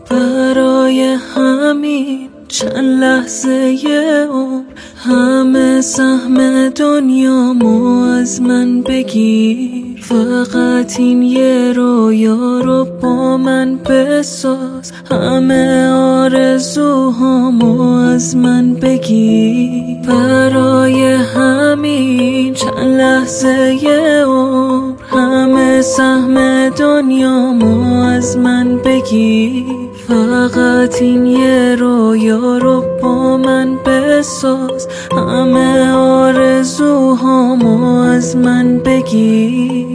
برای همین چند لحظه عمر همه سهم دنیامو از من بگیر. فقط این یه رویا رو با من بساز، همه آرزوهامو از من بگیر. برای همین چند لحظه عمر همه سهم دنیامو از من بگیر. فقط این یه رویا رو با من بساز، همه آرزوهامو از من بگیر.